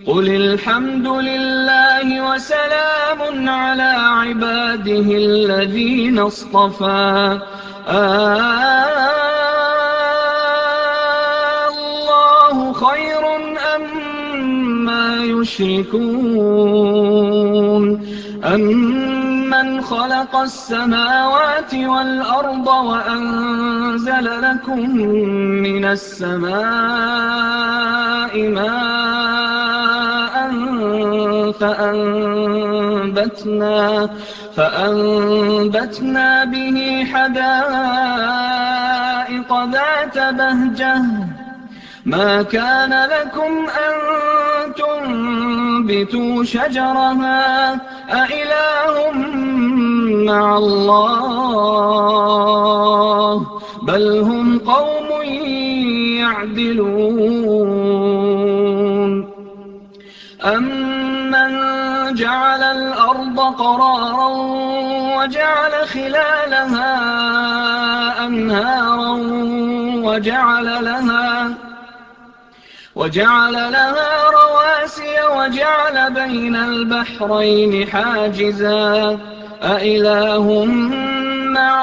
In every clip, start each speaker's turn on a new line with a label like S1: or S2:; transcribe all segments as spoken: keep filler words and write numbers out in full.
S1: قُلِ الْحَمْدُ لِلَّهِ وَسَلَامٌ عَلَىٰ عِبَادِهِ الَّذِينَ اصْطَفَىٰ آللَّهُ خَيْرٌ أَمَّا يُشْرِكُونَ أَمَّنْ خَلَقَ السَّمَاوَاتِ وَالْأَرْضَ وَأَنزَلَ لَكُم مِّنَ السَّمَاءِ مَاءً فَأَنبَتْنَا, فأنبتنا بِهِ حَدَائِقَ ذَاتَ بَهْجَةٍ مَا كَانَ لَكُمْ أَن تُنبِتُوا شَجَرَهَا ۗ أَإِلَٰهٌ مَّعَ اللَّهِ ۚ بَلْ هُمْ قَوْمٌ يَعْدِلُونَ أَمَّن جَعَلَ الْأَرْضَ قَرَارًا وَجَعَلَ خِلَالَهَا أَنْهَارًا وَجَعَلَ لَهَا وَجَعَلَ لَهَا رَوَاسِيَ وَجَعَلَ بَيْنَ الْبَحْرَيْنِ حَاجِزًا ۗ أَإِلَٰهٌ مَّعَ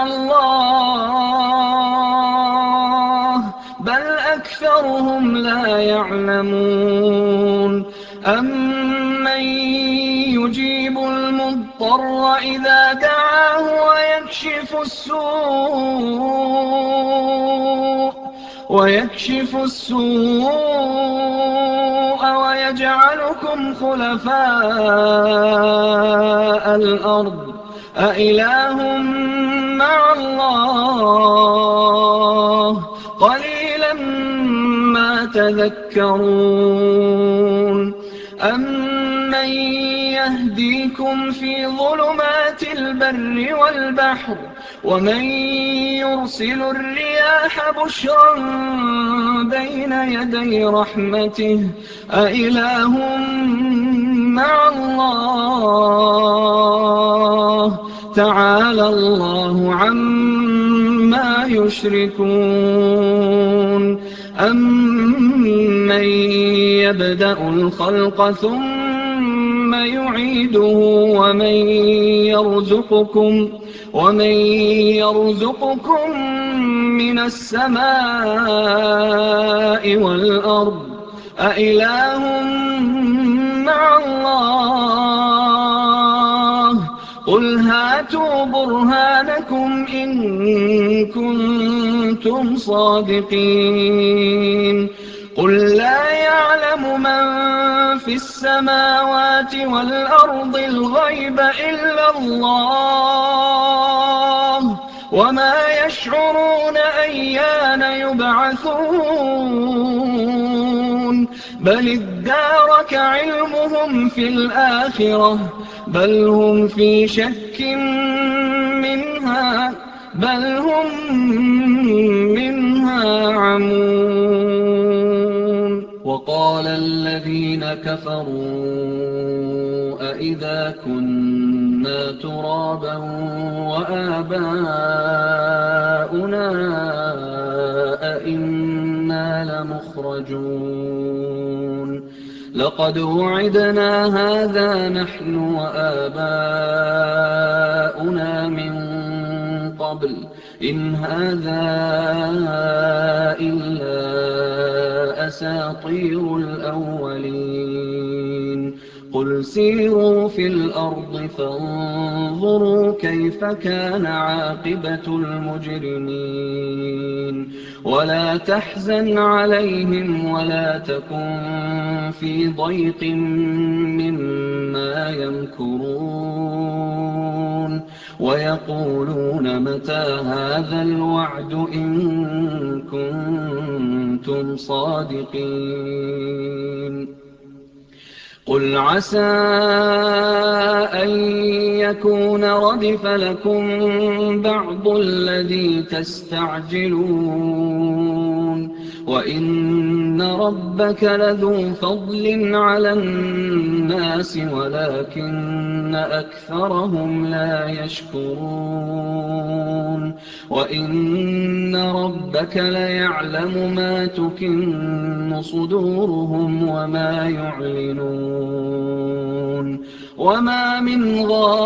S1: اللَّهِ ۚ بَلْ أَكْثَرُهُمْ لَا يَعْلَمُونَ أَمَّن يُجِيبُ الْمُضْطَرَّ إِذَا دَعَاهُ وَيَكْشِفُ السُّوءَ وَيَكْشِفُ السُّوءَ وَيَجْعَلُكُمْ خُلَفَاءَ الْأَرْضِ ۗ أَإِلَٰهٌ مَّعَ اللَّهِ ۚ قَلِيلًا مَّا تَذَكَّرُونَ أَمَّن يَهْدِيكُمْ فِي ظُلُمَاتِ الْبَرِّ وَالْبَحْرِ وَمَن يُرْسِلُ الرِّيَاحَ بُشْرًا بَيْنَ يَدَيْ رَحْمَتِهِ ۗ أَإِلَٰهٌ مَّعَ اللَّهِ ۚ تَعَالَى اللَّهُ عَمَّا يُشْرِكُونَ أَمَّن يَبْدَأُ الْخَلْقَ ثُمَّ يُعِيدُهُ وَمَن يَرْزُقُكُم مِّنَ السَّمَاءِ وَالْأَرْضِ ۗ أَإِلَٰهٌ مَّعَ اللَّهِ ۚ قُلْ هَاتُوا بُرْهَانَكُمْ إِن كُنتُمْ صَادِقِينَ قُل لَّا يَعْلَمُ مَن فِي السَّمَاوَاتِ وَالْأَرْضِ الْغَيْبَ إِلَّا اللَّهُ ۚ وَمَا يَشْعُرُونَ أَيَّانَ يُبْعَثُونَ بَلِ ادَّارَكَ عِلْمُهُمْ فِي الْآخِرَةِ ۚ بَلْ هُمْ فِي شَكٍّ مِّنْهَا ۖ بَلْ هُم مِّنْهَا عَمُونَ وَقَالَ الَّذِينَ كَفَرُوا أَإِذَا كُنَّا تُرَابًا وَآبَاؤُنَا أَإِنَّا لَمُخْرَجُونَ لَقَدْ وُعِدْنَا هَٰذَا نَحْنُ وَآبَاؤُنَا مِن قَبْلُ إِنْ هَٰذَا إِلَّا أَسَاطِيرُ الْأَوَّلِينَ قُلْ سِيرُوا فِي الْأَرْضِ فَانظُرُوا كَيْفَ كَانَ عَاقِبَةُ الْمُجْرِمِينَ وَلَا تَحْزَنْ عَلَيْهِمْ وَلَا تَكُن فِي ضَيْقٍ مِّمَّا يَمْكُرُونَ وَيَقُولُونَ مَتَىٰ هَٰذَا الْوَعْدُ إِن كُنتُمْ صَادِقِينَ قُلْ عَسَىٰ أَن يَكُونَ رَدِفَ لَكُم بَعْضُ الَّذِي تَسْتَعْجِلُونَ وَإِنَّ رَبَّكَ لَذُو فَضْلٍ عَلَى النَّاسِ وَلَٰكِنَّ أَكْثَرَهُمْ لَا يَشْكُرُونَ وَإِنَّ رَبَّكَ لَيَعْلَمُ مَا تُكِنُّ صُدُورُهُمْ وَمَا يُعْلِنُونَ وَمَا مِنْ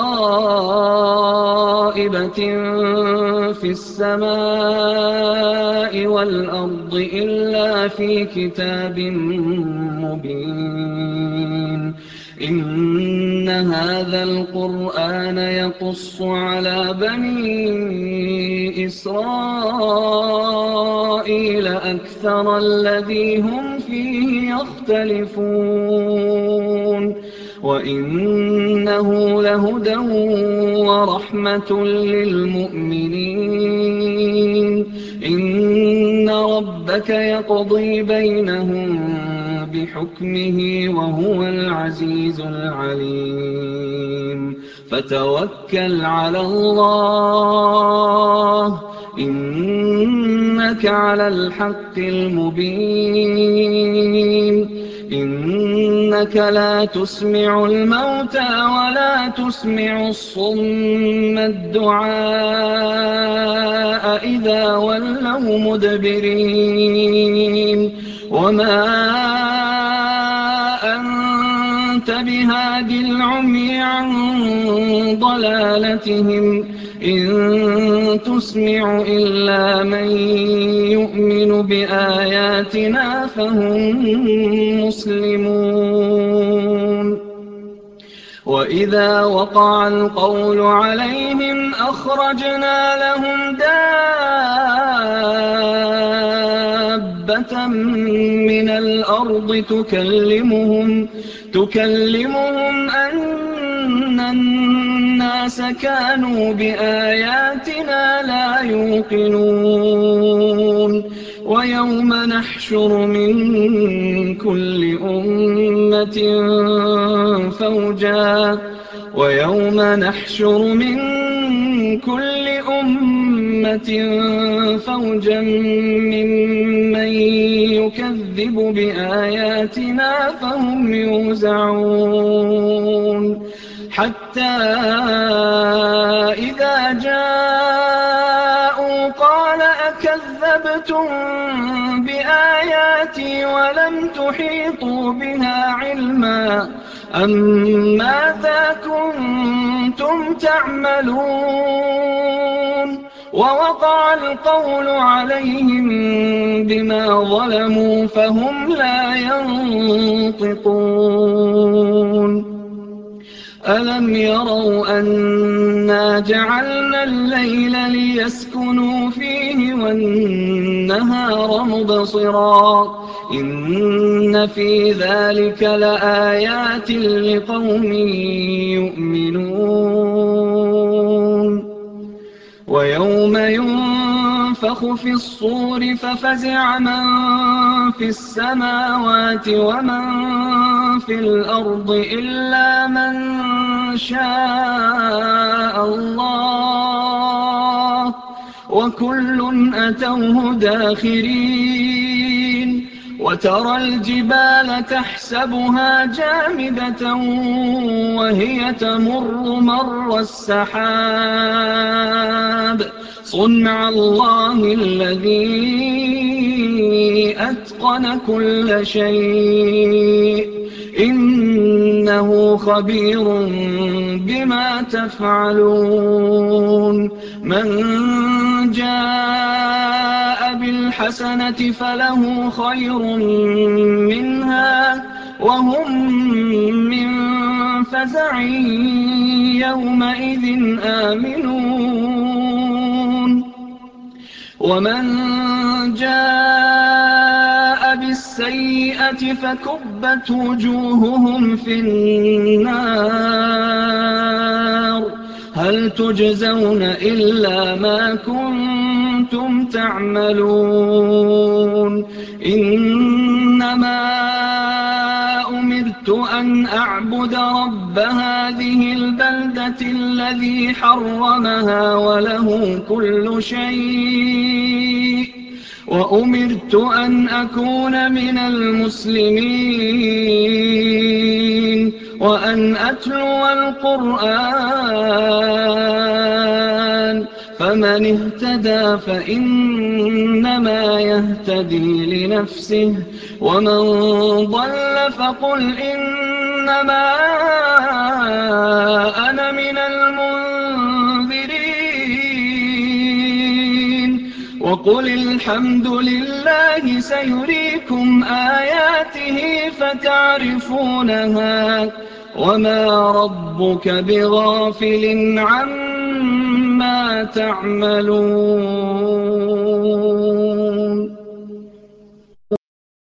S1: غَائِبَةٍ فِي السَّمَاءِ وَالْأَرْضِ إِلَّا فِي كِتَابٍ مُّبِينٍ إِنَّ هَٰذَا الْقُرْآنَ يَقُصُّ عَلَىٰ بَنِي إِسْرَائِيلَ أَكْثَرَ الَّذِي هُمْ فِيهِ يَخْتَلِفُونَ وَإِنَّهُ لَهُدًى وَرَحْمَةٌ لِّلْمُؤْمِنِينَ إِنَّ رَبَّكَ يَقْضِي بَيْنَهُم بِحُكْمِهِ وَهُوَ الْعَزِيزُ الْعَلِيمُ فَتَوَكَّلْ عَلَى اللَّهِ ۖ إِنَّكَ عَلَى الْحَقِّ الْمُبِينِ إِنَّكَ لَا تُسْمِعُ الْمَوْتَىٰ وَلَا تُسْمِعُ الصُّمَّ الدُّعَاءَ إِذَا وَلَّوْا مُدْبِرِينَ وَمَا أَنتَ بِهَادِ الْعُمْيِ عَن ضَلَالَتِهِمْ ۖ إِن تُسْمِعُ إِلَّا مَن يُؤْمِنُ بِآيَاتِنَا فَهُم مُّسْلِمُونَ وَإِذَا وَقَعَ الْقَوْلُ عَلَيْهِمْ أَخْرَجْنَا لَهُمْ دَابَّةً مِّنَ الْأَرْضِ تُكَلِّمُهُمْ تُكَلِّمُهُمْ أَنَّ النَّاسَ كَانُوا بِآيَاتِنَا لَا يُوقِنُونَ وَيَوْمَ نَحْشُرُ مِن كُلِّ أُمَّةٍ فَوْجًا وَيَوْمَ نَحْشُرُ مِن كُلِّ أُمَّةٍ فَوْجًا مِّمَّن يُكَذِّبُ بِآيَاتِنَا فَهُمْ يُوزَعُونَ حَتَّىٰ إِذَا جَاءُوا قَالَ أَكَذَّبْتُم بِآيَاتِي وَلَمْ تُحِيطُوا بِهَا عِلْمًا أَمَّاذَا كُنتُمْ تَعْمَلُونَ وَوَقَعَ الْقَوْلُ عَلَيْهِم بِمَا ظَلَمُوا فَهُمْ لَا يَنطِقُونَ أَلَمْ يَرَوْا أَنَّا جَعَلْنَا اللَّيْلَ لِيَسْكُنُوا فِيهِ وَالنَّهَارَ مُبْصِرًا ۚ إِنَّ فِي ذَٰلِكَ لَآيَاتٍ لِّقَوْمٍ يُؤْمِنُونَ وَيَوْمَ يُنفَخُ فِي الصُّورِ فَفَزِعَ مَن فِي السَّمَاوَاتِ وَمَن فِي الْأَرْضِ إِلَّا مَن شَاءَ اللَّهُ ۖ وَكُلٌّ أَتَوْهُ دَاخِرِينَ وَتَرَى الْجِبَالَ تَحْسَبُهَا جَامِدَةً وَهِيَ تَمُرُّ مَرَّ السَّحَابِ ۚ صُنْعَ اللَّهِ الَّذِي أَتْقَنَ كُلَّ شَيْءٍ ۚ إِنَّهُ خَبِيرٌ بِمَا تَفْعَلُونَ مَن جَاءَ بِالْحَسَنَةِ فَلَهُ خَيْرٌ مِّنْهَا وَهُم مِّن فَزَعٍ يَوْمَئِذٍ آمِنُونَ وَمَن جَاءَ بِالسَّيِّئَةِ فَكُبَّتْ وُجُوهُهُمْ فِي النَّارِ هَلْ تُجْزَوْنَ إِلَّا مَا كُنتُمْ تَعْمَلُونَ إِنَّمَا أُمِرْتُ أَنْ أَعْبُدَ رَبَّ هَٰذِهِ الْبَلْدَةِ الَّذِي حَرَّمَهَا وَلَهُ كُلُّ شَيْءٍ وأمرت أن أكون من المسلمين وأن أتلو القرآن فمن اهتدى فإنما يهتدي لنفسه ومن ضل فقل إنما أنا من المنذرين وقل الحمد لله سيريكم آياته فتعرفونها وما ربك بغافل عما تعملون